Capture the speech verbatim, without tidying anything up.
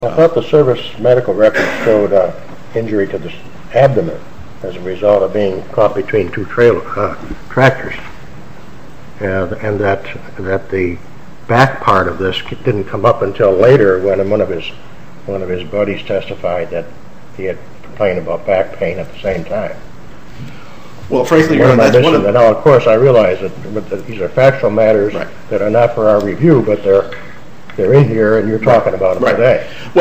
I thought the service medical record showed uh, injury to the abdomen as a result of being caught between two trailer uh, tractors, and, and that that the back part of this didn't come up until later when one of his one of his buddies testified that he had complained about back pain at the same time. Well, frankly, What Your am Honor, I that's one missing? of Now, of course, I realize that, but that these are factual matters Right. that are not for our review, but they're they're in here, and you're talking about them Right. today. Well,